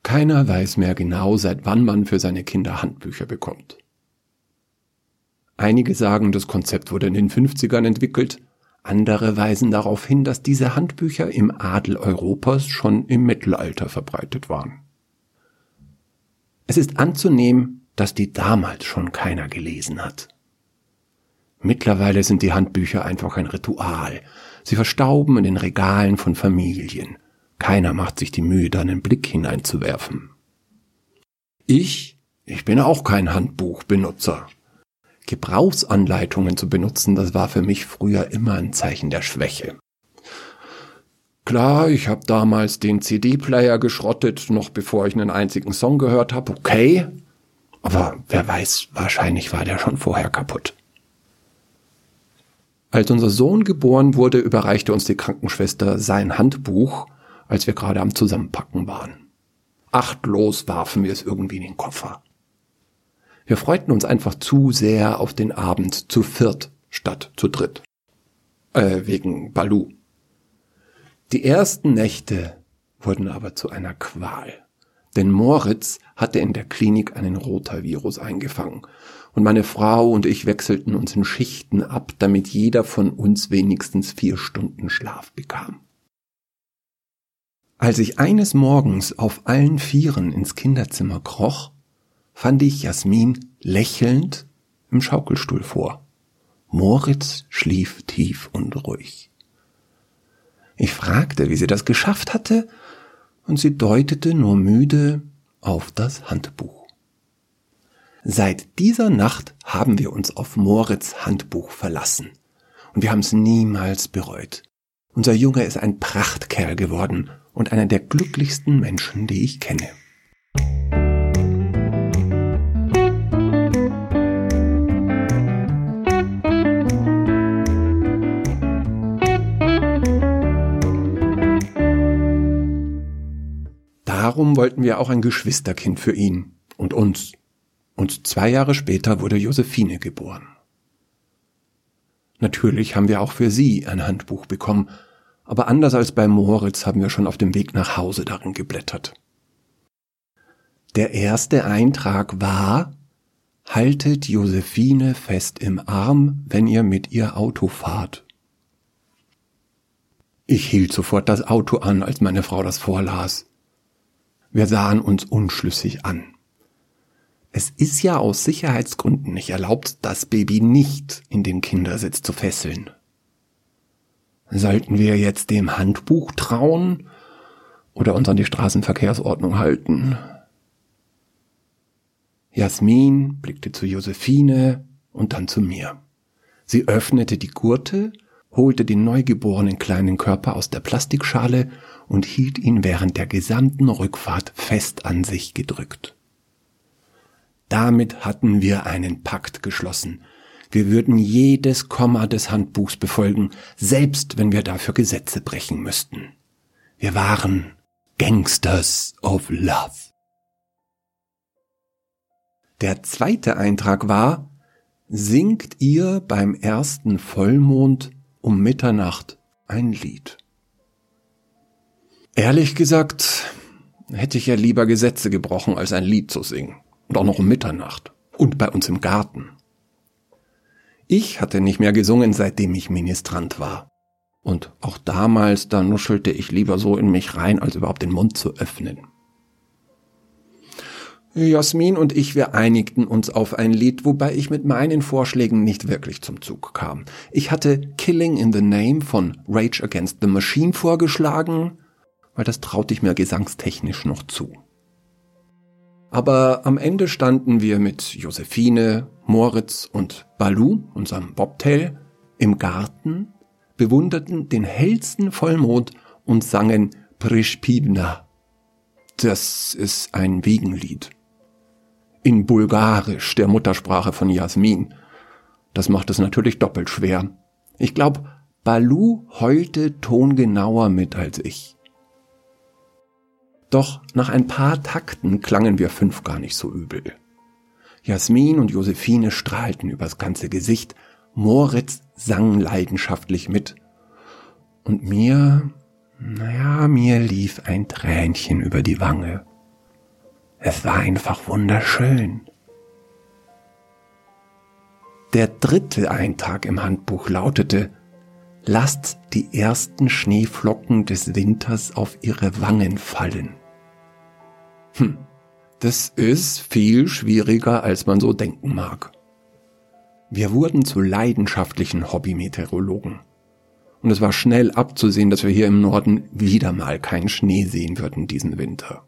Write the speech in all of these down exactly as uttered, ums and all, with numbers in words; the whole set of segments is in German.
Keiner weiß mehr genau, seit wann man für seine Kinder Handbücher bekommt. Einige sagen, das Konzept wurde in den fünfzigern entwickelt, andere weisen darauf hin, dass diese Handbücher im Adel Europas schon im Mittelalter verbreitet waren. Es ist anzunehmen, dass die damals schon keiner gelesen hat. Mittlerweile sind die Handbücher einfach ein Ritual. Sie verstauben in den Regalen von Familien. Keiner macht sich die Mühe, da einen Blick hineinzuwerfen. Ich, ich bin auch kein Handbuchbenutzer. Gebrauchsanleitungen zu benutzen, das war für mich früher immer ein Zeichen der Schwäche. Klar, ich habe damals den C D-Player geschrottet, noch bevor ich einen einzigen Song gehört habe, okay. Aber wer weiß, wahrscheinlich war der schon vorher kaputt. Als unser Sohn geboren wurde, überreichte uns die Krankenschwester sein Handbuch, als wir gerade am Zusammenpacken waren. Achtlos warfen wir es irgendwie in den Koffer. Wir freuten uns einfach zu sehr auf den Abend zu viert statt zu dritt. Äh, wegen Baloo. Die ersten Nächte wurden aber zu einer Qual. Denn Moritz hatte in der Klinik einen Rotavirus eingefangen. Und meine Frau und ich wechselten uns in Schichten ab, damit jeder von uns wenigstens vier Stunden Schlaf bekam. Als ich eines Morgens auf allen Vieren ins Kinderzimmer kroch, fand ich Jasmin lächelnd im Schaukelstuhl vor. Moritz schlief tief und ruhig. Ich fragte, wie sie das geschafft hatte, und sie deutete nur müde auf das Handbuch. Seit dieser Nacht haben wir uns auf Moritz' Handbuch verlassen. Und wir haben es niemals bereut. Unser Junge ist ein Prachtkerl geworden und einer der glücklichsten Menschen, die ich kenne. Darum wollten wir auch ein Geschwisterkind für ihn und uns. Und zwei Jahre später wurde Josephine geboren. Natürlich haben wir auch für sie ein Handbuch bekommen, aber anders als bei Moritz haben wir schon auf dem Weg nach Hause darin geblättert. Der erste Eintrag war: Haltet Josephine fest im Arm, wenn ihr mit ihr Auto fahrt. Ich hielt sofort das Auto an, als meine Frau das vorlas. Wir sahen uns unschlüssig an. Es ist ja aus Sicherheitsgründen nicht erlaubt, das Baby nicht in den Kindersitz zu fesseln. Sollten wir jetzt dem Handbuch trauen oder uns an die Straßenverkehrsordnung halten? Jasmin blickte zu Josephine und dann zu mir. Sie öffnete die Gurte, holte den neugeborenen kleinen Körper aus der Plastikschale und hielt ihn während der gesamten Rückfahrt fest an sich gedrückt. Damit hatten wir einen Pakt geschlossen. Wir würden jedes Komma des Handbuchs befolgen, selbst wenn wir dafür Gesetze brechen müssten. Wir waren Gangsters of Love. Der zweite Eintrag war: Singt ihr beim ersten Vollmond um Mitternacht ein Lied. Ehrlich gesagt, hätte ich ja lieber Gesetze gebrochen, als ein Lied zu singen. Und auch noch um Mitternacht. Und bei uns im Garten. Ich hatte nicht mehr gesungen, seitdem ich Ministrant war. Und auch damals, da nuschelte ich lieber so in mich rein, als überhaupt den Mund zu öffnen. Jasmin und ich, wir einigten uns auf ein Lied, wobei ich mit meinen Vorschlägen nicht wirklich zum Zug kam. Ich hatte Killing in the Name von Rage Against the Machine vorgeschlagen, weil das traute ich mir gesangstechnisch noch zu. Aber am Ende standen wir mit Josephine, Moritz und Baloo, unserem Bobtail, im Garten, bewunderten den hellsten Vollmond und sangen Prishpivna. Das ist ein Wiegenlied. In Bulgarisch, der Muttersprache von Jasmin. Das macht es natürlich doppelt schwer. Ich glaube, Baloo heulte tongenauer mit als ich. Doch nach ein paar Takten klangen wir fünf gar nicht so übel. Jasmin und Josephine strahlten übers ganze Gesicht, Moritz sang leidenschaftlich mit. Und mir, naja, mir lief ein Tränchen über die Wange. Es war einfach wunderschön. Der dritte Eintrag im Handbuch lautete: Lasst die ersten Schneeflocken des Winters auf ihre Wangen fallen. Hm, das ist viel schwieriger, als man so denken mag. Wir wurden zu leidenschaftlichen Hobby-Meteorologen. Und es war schnell abzusehen, dass wir hier im Norden wieder mal keinen Schnee sehen würden diesen Winter.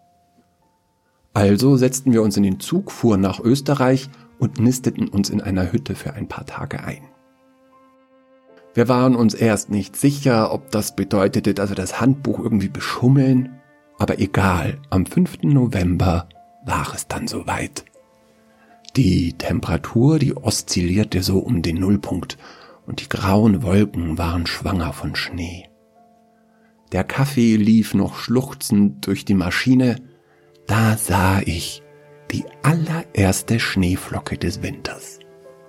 Also setzten wir uns in den Zug, fuhren nach Österreich und nisteten uns in einer Hütte für ein paar Tage ein. Wir waren uns erst nicht sicher, ob das bedeutete, dass wir das Handbuch irgendwie beschummeln, aber egal, am fünften November war es dann soweit. Die Temperatur, die oszillierte so um den Nullpunkt und die grauen Wolken waren schwanger von Schnee. Der Kaffee lief noch schluchzend durch die Maschine. Da sah ich die allererste Schneeflocke des Winters.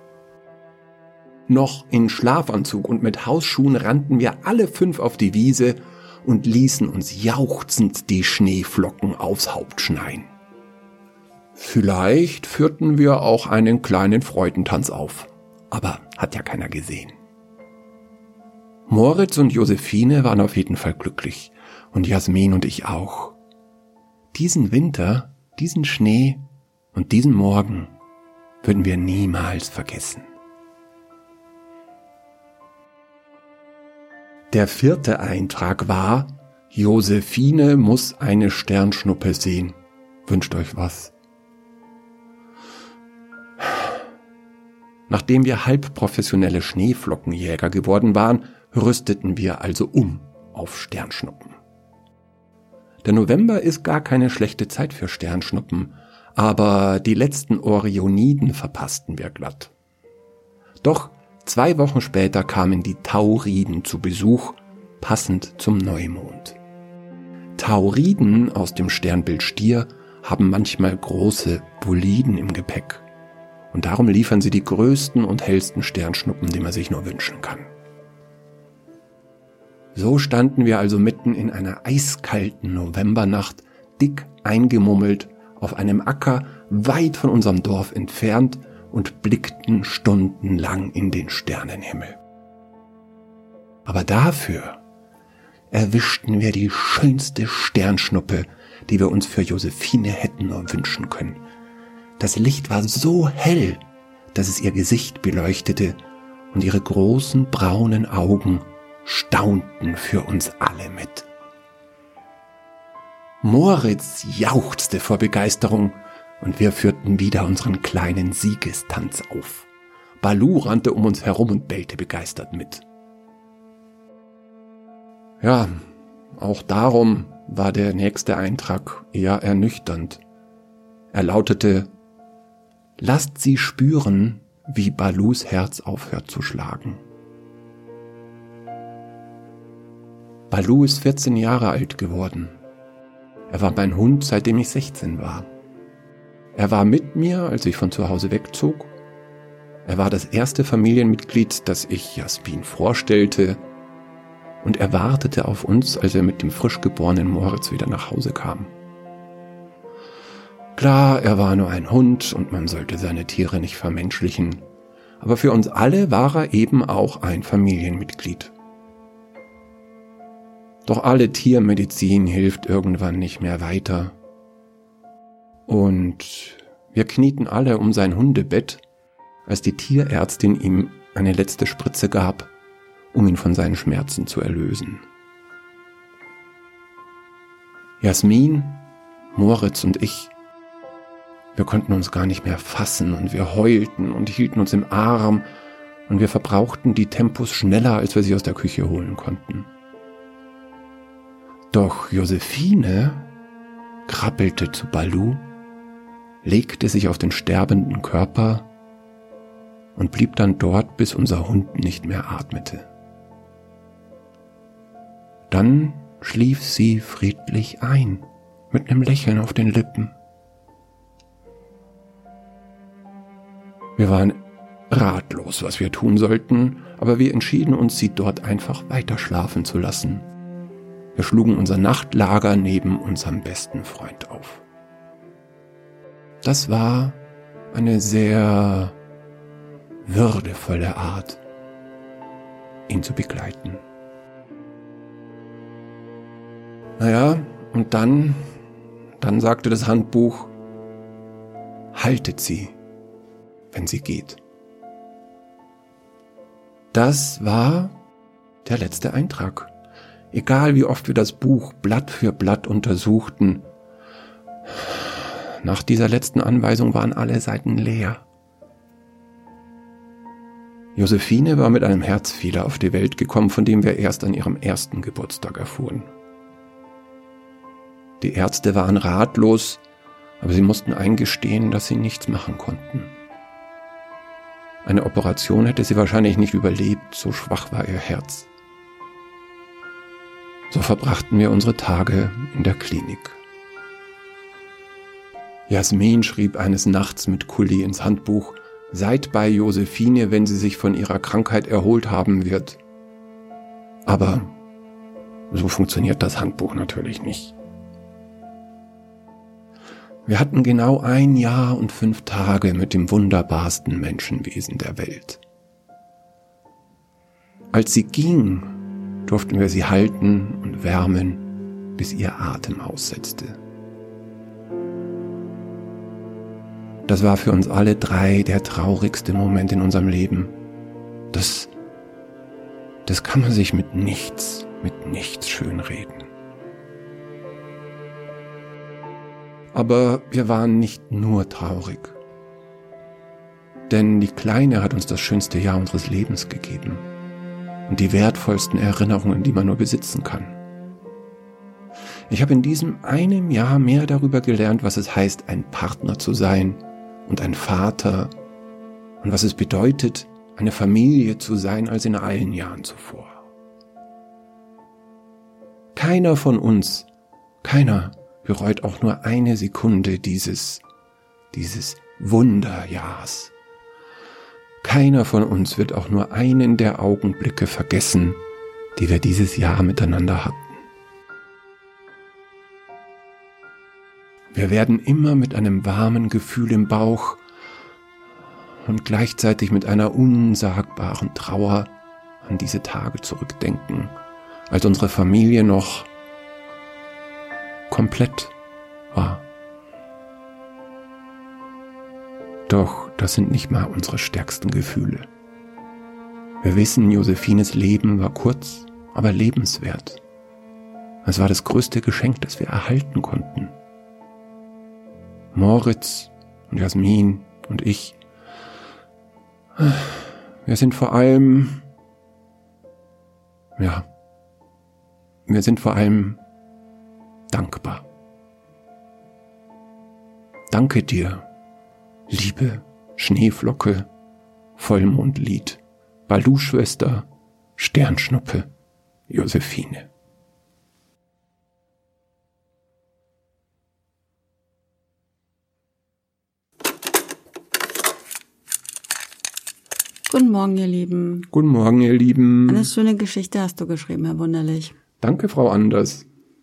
Noch in Schlafanzug und mit Hausschuhen rannten wir alle fünf auf die Wiese und ließen uns jauchzend die Schneeflocken aufs Haupt schneien. Vielleicht führten wir auch einen kleinen Freudentanz auf, aber hat ja keiner gesehen. Moritz und Josephine waren auf jeden Fall glücklich und Jasmin und ich auch. Diesen Winter, diesen Schnee und diesen Morgen würden wir niemals vergessen. Der vierte Eintrag war: Josephine muss eine Sternschnuppe sehen. Wünscht euch was? Nachdem wir halb professionelle Schneeflockenjäger geworden waren, rüsteten wir also um auf Sternschnuppen. Der November ist gar keine schlechte Zeit für Sternschnuppen, aber die letzten Orioniden verpassten wir glatt. Doch zwei Wochen später kamen die Tauriden zu Besuch, passend zum Neumond. Tauriden aus dem Sternbild Stier haben manchmal große Boliden im Gepäck und darum liefern sie die größten und hellsten Sternschnuppen, die man sich nur wünschen kann. So standen wir also mitten in einer eiskalten Novembernacht, dick eingemummelt, auf einem Acker weit von unserem Dorf entfernt und blickten stundenlang in den Sternenhimmel. Aber dafür erwischten wir die schönste Sternschnuppe, die wir uns für Josephine hätten nur wünschen können. Das Licht war so hell, dass es ihr Gesicht beleuchtete und ihre großen braunen Augen staunten für uns alle mit. Moritz jauchzte vor Begeisterung und wir führten wieder unseren kleinen Siegestanz auf. Balu rannte um uns herum und bellte begeistert mit. Ja, auch darum war der nächste Eintrag eher ernüchternd. Er lautete: Lasst sie spüren, wie Balus Herz aufhört zu schlagen. Balu ist vierzehn Jahre alt geworden. Er war mein Hund, seitdem ich sechzehn war. Er war mit mir, als ich von zu Hause wegzog. Er war das erste Familienmitglied, das ich Jasmin vorstellte. Und er wartete auf uns, als er mit dem frisch geborenen Moritz wieder nach Hause kam. Klar, er war nur ein Hund und man sollte seine Tiere nicht vermenschlichen. Aber für uns alle war er eben auch ein Familienmitglied. Doch alle Tiermedizin hilft irgendwann nicht mehr weiter. Und wir knieten alle um sein Hundebett, als die Tierärztin ihm eine letzte Spritze gab, um ihn von seinen Schmerzen zu erlösen. Jasmin, Moritz und ich, wir konnten uns gar nicht mehr fassen und wir heulten und hielten uns im Arm und wir verbrauchten die Tempos schneller, als wir sie aus der Küche holen konnten. Doch Josephine krabbelte zu Balu, legte sich auf den sterbenden Körper und blieb dann dort, bis unser Hund nicht mehr atmete. Dann schlief sie friedlich ein, mit einem Lächeln auf den Lippen. Wir waren ratlos, was wir tun sollten, aber wir entschieden uns, sie dort einfach weiter schlafen zu lassen. Wir schlugen unser Nachtlager neben unserem besten Freund auf. Das war eine sehr würdevolle Art, ihn zu begleiten. Naja, und dann, dann sagte das Handbuch, haltet sie, wenn sie geht. Das war der letzte Eintrag. Egal wie oft wir das Buch Blatt für Blatt untersuchten, nach dieser letzten Anweisung waren alle Seiten leer. Josephine war mit einem Herzfehler auf die Welt gekommen, von dem wir erst an ihrem ersten Geburtstag erfuhren. Die Ärzte waren ratlos, aber sie mussten eingestehen, dass sie nichts machen konnten. Eine Operation hätte sie wahrscheinlich nicht überlebt, so schwach war ihr Herz. So verbrachten wir unsere Tage in der Klinik. Jasmin schrieb eines Nachts mit Kuli ins Handbuch, seid bei Josephine, wenn sie sich von ihrer Krankheit erholt haben wird. Aber so funktioniert das Handbuch natürlich nicht. Wir hatten genau ein Jahr und fünf Tage mit dem wunderbarsten Menschenwesen der Welt. Als sie ging, durften wir sie halten und wärmen, bis ihr Atem aussetzte. Das war für uns alle drei der traurigste Moment in unserem Leben. Das, das kann man sich mit nichts, mit nichts schönreden. Aber wir waren nicht nur traurig. Denn die Kleine hat uns das schönste Jahr unseres Lebens gegeben. Und die wertvollsten Erinnerungen, die man nur besitzen kann. Ich habe in diesem einem Jahr mehr darüber gelernt, was es heißt, ein Partner zu sein und ein Vater und was es bedeutet, eine Familie zu sein, als in allen Jahren zuvor. Keiner von uns, keiner bereut auch nur eine Sekunde dieses, dieses Wunderjahrs. Keiner von uns wird auch nur einen der Augenblicke vergessen, die wir dieses Jahr miteinander hatten. Wir werden immer mit einem warmen Gefühl im Bauch und gleichzeitig mit einer unsagbaren Trauer an diese Tage zurückdenken, als unsere Familie noch komplett war. Doch das sind nicht mal unsere stärksten Gefühle. Wir wissen, Josephines Leben war kurz, aber lebenswert. Es war das größte Geschenk, das wir erhalten konnten. Moritz und Jasmin und ich, wir sind vor allem, ja, wir sind vor allem dankbar. Danke dir, liebe Schneeflocke, Vollmondlied, Balu-Schwester, Sternschnuppe, Josephine. Guten Morgen, ihr Lieben. Guten Morgen, ihr Lieben. Eine schöne Geschichte hast du geschrieben, Herr Wunderlich. Danke, Frau Anders.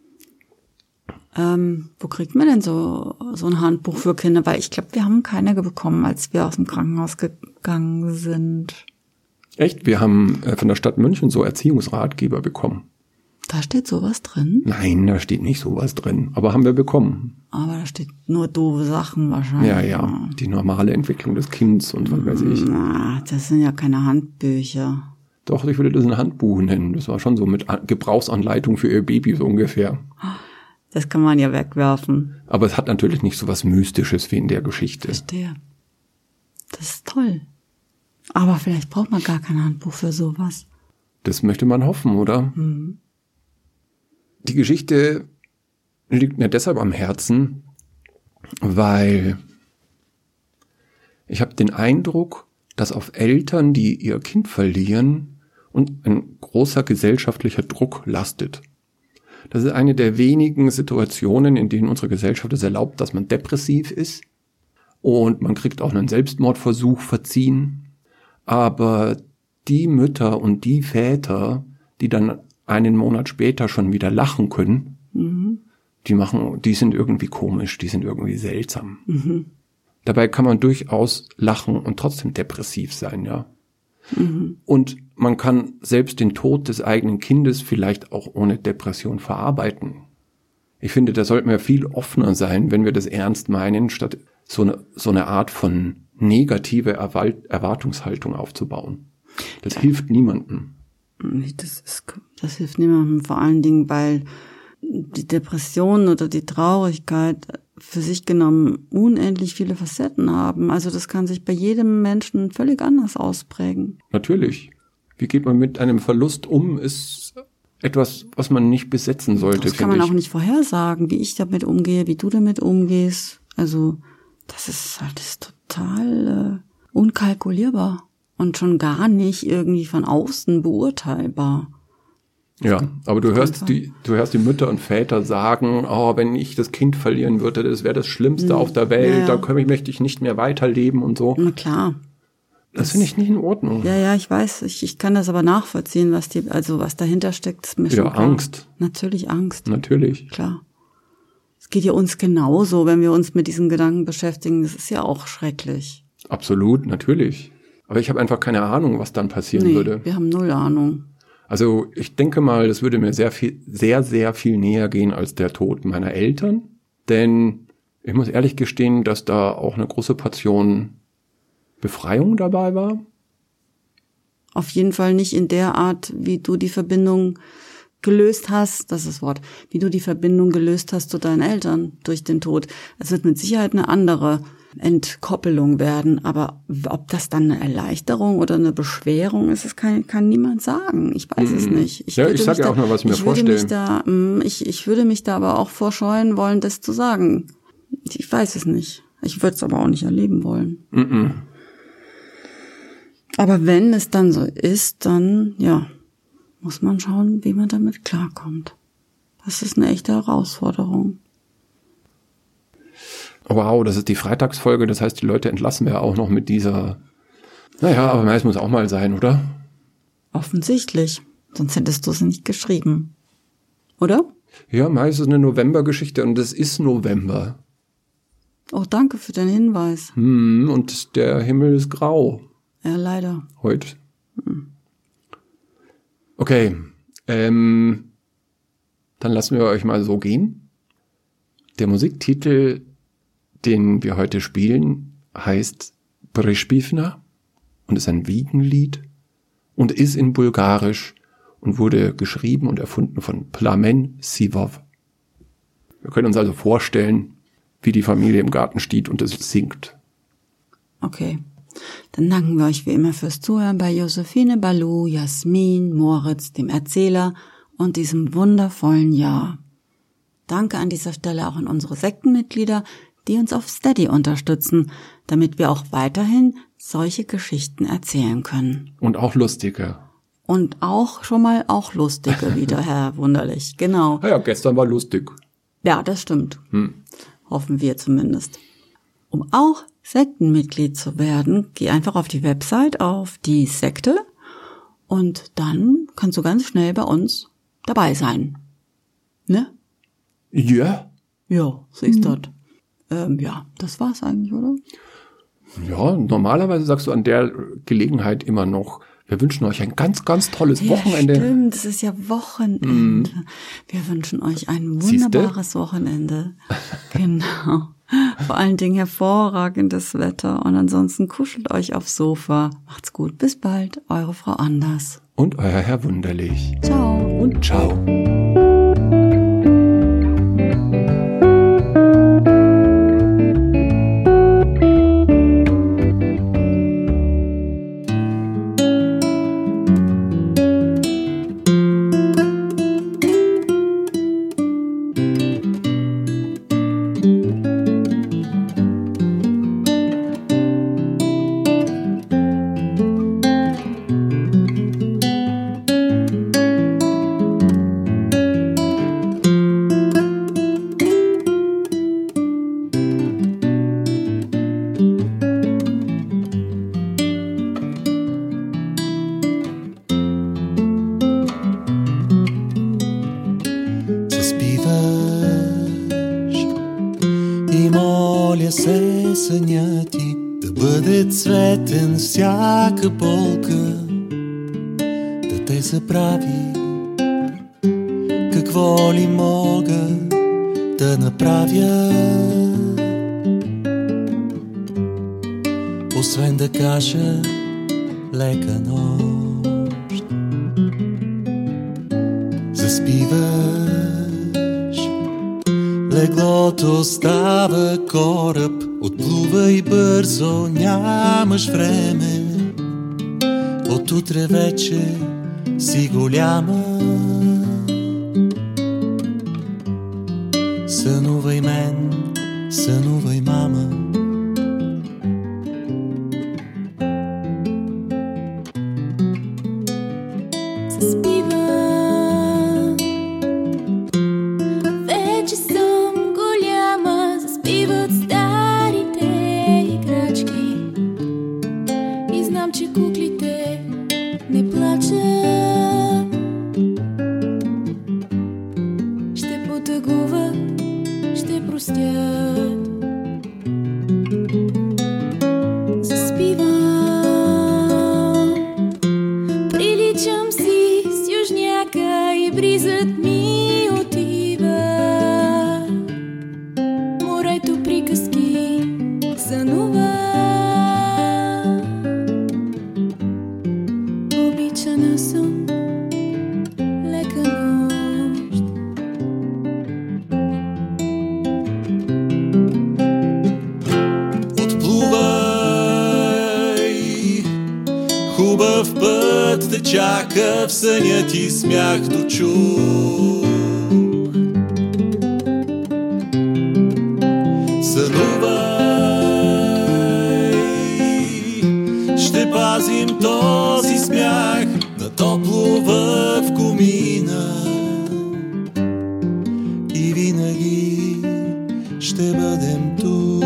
Ähm, wo kriegt man denn so, so ein Handbuch für Kinder? Weil ich glaube, wir haben keine bekommen, als wir aus dem Krankenhaus gegangen sind. Echt? Wir haben von der Stadt München so Erziehungsratgeber bekommen. Da steht sowas drin? Nein, da steht nicht sowas drin. Aber haben wir bekommen. Aber da steht nur doofe Sachen wahrscheinlich. Ja, ja. Die normale Entwicklung des Kindes und was weiß ich. Na, das sind ja keine Handbücher. Doch, ich würde das ein Handbuch nennen. Das war schon so mit Gebrauchsanleitung für ihr Baby so ungefähr. Das kann man ja wegwerfen. Aber es hat natürlich nicht so was Mystisches wie in der Geschichte. Verstehe. Das ist toll. Aber vielleicht braucht man gar kein Handbuch für sowas. Das möchte man hoffen, oder? Mhm. Die Geschichte liegt mir deshalb am Herzen, weil ich habe den Eindruck, dass auf Eltern, die ihr Kind verlieren, und ein großer gesellschaftlicher Druck lastet. Das ist eine der wenigen Situationen, in denen unsere Gesellschaft es erlaubt, dass man depressiv ist und man kriegt auch einen Selbstmordversuch verziehen. Aber die Mütter und die Väter, die dann einen Monat später schon wieder lachen können, mhm. die machen, die sind irgendwie komisch, die sind irgendwie seltsam. Mhm. Dabei kann man durchaus lachen und trotzdem depressiv sein, ja. Mhm. Und man kann selbst den Tod des eigenen Kindes vielleicht auch ohne Depression verarbeiten. Ich finde, da sollten wir viel offener sein, wenn wir das ernst meinen, statt so eine, so eine Art von negative Erwartungshaltung aufzubauen. Das ja. hilft niemandem. Das ist, das hilft niemandem, vor allen Dingen, weil die Depression oder die Traurigkeit für sich genommen unendlich viele Facetten haben. Also das kann sich bei jedem Menschen völlig anders ausprägen. Natürlich. Wie geht man mit einem Verlust um, ist etwas, was man nicht besetzen sollte. Das kann man ich. auch nicht vorhersagen, wie ich damit umgehe, wie du damit umgehst. Also das ist halt das ist total äh, unkalkulierbar und schon gar nicht irgendwie von außen beurteilbar. Ja, aber du hörst die, du hörst die Mütter und Väter sagen, oh, wenn ich das Kind verlieren würde, das wäre das Schlimmste mhm. auf der Welt, ja, ja. da möchte ich nicht mehr weiterleben und so. Na klar. Das, das finde ich nicht in Ordnung. Ja, ja, ich weiß, ich, ich kann das aber nachvollziehen, was die, also was dahinter steckt, ist mir schon klar. Ja, Angst. Natürlich Angst. Natürlich. Klar. Es geht ja uns genauso, wenn wir uns mit diesen Gedanken beschäftigen, das ist ja auch schrecklich. Absolut, natürlich. Aber ich habe einfach keine Ahnung, was dann passieren nee, würde. Wir haben null Ahnung. Also ich denke mal, das würde mir sehr viel, sehr, sehr viel näher gehen als der Tod meiner Eltern. Denn ich muss ehrlich gestehen, dass da auch eine große Portion Befreiung dabei war. Auf jeden Fall nicht in der Art, wie du die Verbindung gelöst hast, das ist das Wort, wie du die Verbindung gelöst hast zu deinen Eltern durch den Tod. Es wird mit Sicherheit eine andere Entkoppelung werden, aber ob das dann eine Erleichterung oder eine Beschwerung ist, das kann, kann niemand sagen. Ich weiß mm. es nicht. Ich ja, ich sage ja auch nur, was ich mir vorstelle. Mich da, ich, ich würde mich da aber auch vorscheuen wollen, das zu sagen. Ich weiß es nicht. Ich würde es aber auch nicht erleben wollen. Mm-mm. Aber wenn es dann so ist, dann, ja, muss man schauen, wie man damit klarkommt. Das ist eine echte Herausforderung. Wow, das ist die Freitagsfolge, das heißt, die Leute entlassen wir auch noch mit dieser, naja, aber meist muss auch mal sein, oder? Offensichtlich, sonst hättest du es nicht geschrieben. Oder? Ja, meist ist eine Novembergeschichte und es ist November. Oh, danke für den Hinweis. Hm, und der Himmel ist grau. Ja, leider. Heute. Hm. Okay, ähm, dann lassen wir euch mal so gehen. Der Musiktitel, den wir heute spielen, heißt Brezhpivna und ist ein Wiegenlied und ist in Bulgarisch und wurde geschrieben und erfunden von Plamen Sivov. Wir können uns also vorstellen, wie die Familie im Garten steht und es singt. Okay, dann danken wir euch wie immer fürs Zuhören bei Josephine, Balu, Jasmin, Moritz, dem Erzähler und diesem wundervollen Jahr. Danke an dieser Stelle auch an unsere Sektenmitglieder, die uns auf Steady unterstützen, damit wir auch weiterhin solche Geschichten erzählen können. Und auch lustige. Und auch schon mal auch lustige wieder, Herr Wunderlich. Genau. Ja, gestern war lustig. Ja, das stimmt. Hm. Hoffen wir zumindest. Um auch Sektenmitglied zu werden, geh einfach auf die Website, auf die Sekte und dann kannst du ganz schnell bei uns dabei sein. Ne? Ja. Ja, so ist das. Ähm, ja, das war's eigentlich, oder? Ja, normalerweise sagst du an der Gelegenheit immer noch, wir wünschen euch ein ganz, ganz tolles ja, Wochenende. Stimmt, es ist ja Wochenende. Mm. Wir wünschen euch ein wunderbares Siehste? Wochenende. Genau. Vor allen Dingen hervorragendes Wetter und ansonsten kuschelt euch aufs Sofa. Macht's gut, bis bald, eure Frau Anders. Und euer Herr Wunderlich. Ciao. Und ciao. моля се съня ти да бъде цветен всяка болка, да те забрави. Какво ли мога да направя, освен да кажа лека нощ. Заспиваш, леглото става кораб, отплувай бързо, нямаш време. От утре вече си голяма. Сънувай мен, сънувай мама. Заспивам, вече съм голяма. Заспиват старите играчки и знам, че куклите не плачат. Ще потъгуват, ще простят. Заспивам, приличам си с южняка и бризът ми отива. Морето приказки сънува. Обичана съм, лека нощ. Отплувай, хубав път те чака, в съня ти смях дочух. Сънувай, ще пазим този смях на топло в комина и винаги ще бъдем тук.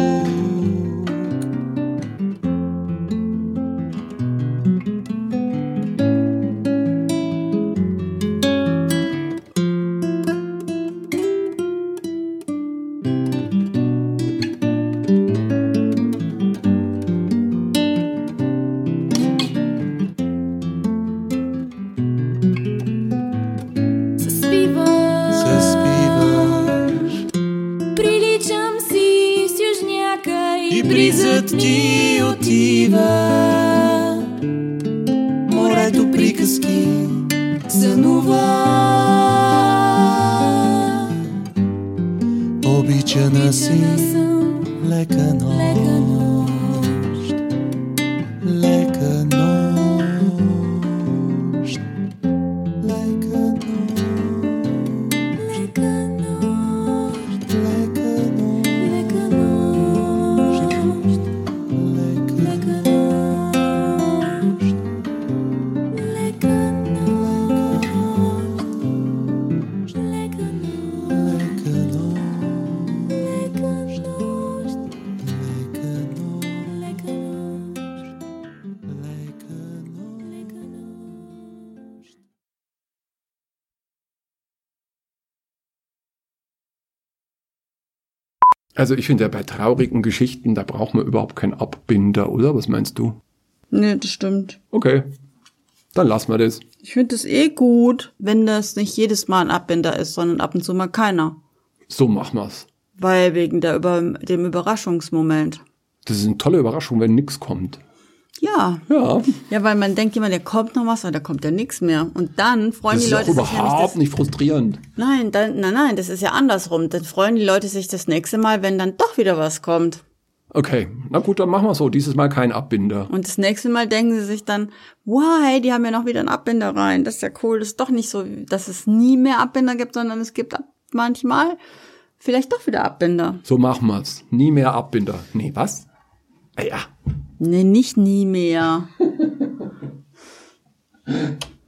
Заспивам, Заспиваш приличам си с южняка и и бризът ти отива. Морето приказки сънува. Обичана си, Обичана съм, лека лека нощ. нощ. Лека нощ. Лека нощ. Лека нощ. Лека нощ. Лека нощ. Лека Лека нощ. Лека нощ. Лека нощ. Лека нощ. Лека нощ. Лека нощ. Лека нощ. Лека нощ. Лека нощ. Also ich finde ja bei traurigen Geschichten, da braucht man überhaupt keinen Abbinder, oder? Was meinst du? Nee, das stimmt. Okay, dann lassen wir das. Ich finde es eh gut, wenn das nicht jedes Mal ein Abbinder ist, sondern ab und zu mal keiner. So machen wir's. Weil wegen der Über dem Überraschungsmoment. Das ist eine tolle Überraschung, wenn nichts kommt. Ja. Ja, Ja, weil man denkt immer, der kommt noch was, aber da kommt ja nichts mehr. Und dann freuen das die ist Leute auch sich nämlich überhaupt das, nicht frustrierend. Nein, dann, nein, nein, das ist ja andersrum. Dann freuen die Leute sich das nächste Mal, wenn dann doch wieder was kommt. Okay, na gut, dann machen wir so. Dieses Mal kein Abbinder. Und das nächste Mal denken sie sich dann, wow, hey, die haben ja noch wieder einen Abbinder rein. Das ist ja cool. Das ist doch nicht so, dass es nie mehr Abbinder gibt, sondern es gibt ab- manchmal vielleicht doch wieder Abbinder. So machen wir's. Nie mehr Abbinder. Nee, was? Ah ja. Nee, nicht nie mehr.